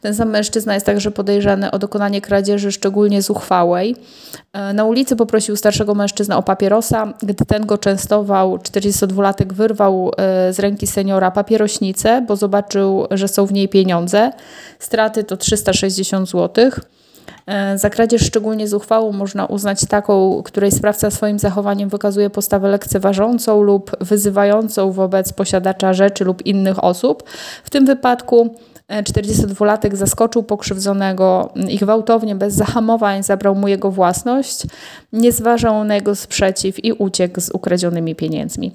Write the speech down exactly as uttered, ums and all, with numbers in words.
Ten sam mężczyzna jest także podejrzany o dokonanie kradzieży szczególnie zuchwałej. Na ulicy poprosił starszego mężczyznę o papierosa. Gdy ten go częstował, czterdziestodwulatek wyrwał z ręki seniora papierośnicę, bo zobaczył, że są w niej pieniądze. Straty to trzysta sześćdziesiąt złotych. Za kradzież szczególnie zuchwałą można uznać taką, której sprawca swoim zachowaniem wykazuje postawę lekceważącą lub wyzywającą wobec posiadacza rzeczy lub innych osób. W tym wypadku czterdziestodwulatek zaskoczył pokrzywdzonego i gwałtownie, bez zahamowań zabrał mu jego własność, nie zważał na jego sprzeciw i uciekł z ukradzionymi pieniędzmi.